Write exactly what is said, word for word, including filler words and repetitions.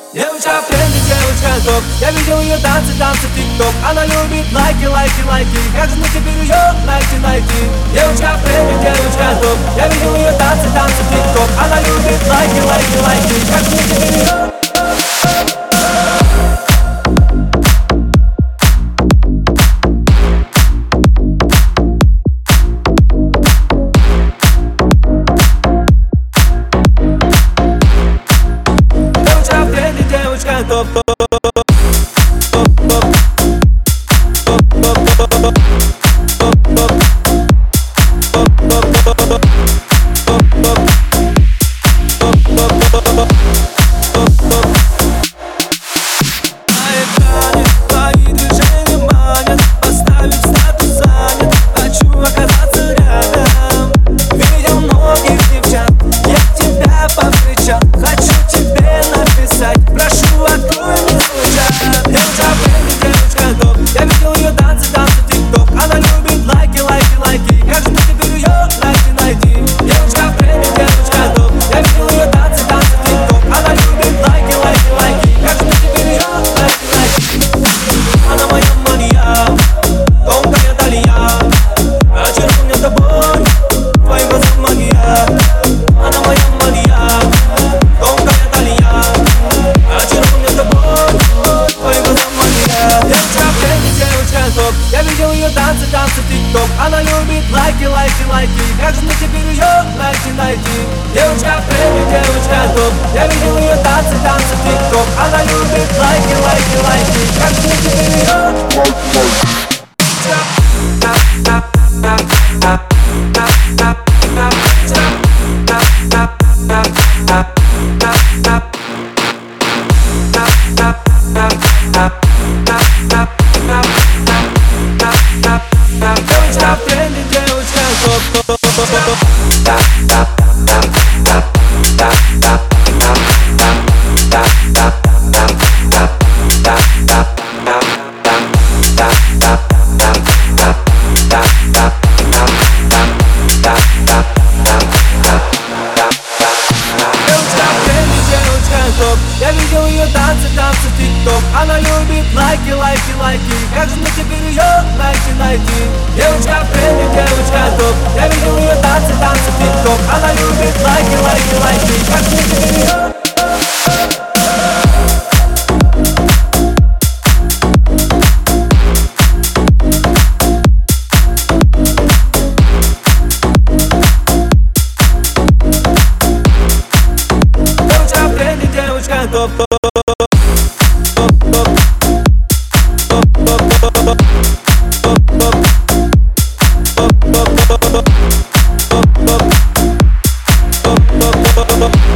Девочка в тренде, девочка топ. Я видел ее танцы, танцы, тик-ток. Она любит лайки, лайки, лайки. Как же мне теперь ее найти, найти? Девочка в тренде, девочка топ. Я видел ее танцы, танцы, тик-ток. Она любит лайки, лайки, лайки. Как же мне теперь ее? Топ, топ, я видел ее танцы, танцы, тик-ток. Она любит лайки, лайки, лайки. Как же мне теперь ее найти, найти? Девочка в тренде, девочка топ. Я видел ее танцы, танцы, тик-ток. Она любит лайки, лайки, лайки. Как же мне теперь ее? Девочка в тренде, девочка топ. Я видел ее танцы, танцы, тик-ток. Она любит лайки, лайки, лайки. Как же мне теперь ее найти, найти? Девочка в тренде, девочка топ. Я видел ее танцы, танцы, тик-ток. Она любит лайки, лайки, лайки. Как же мне теперь ее? Топ, топ. Up, up, up, up, up, up, up, up, up, up, up, up.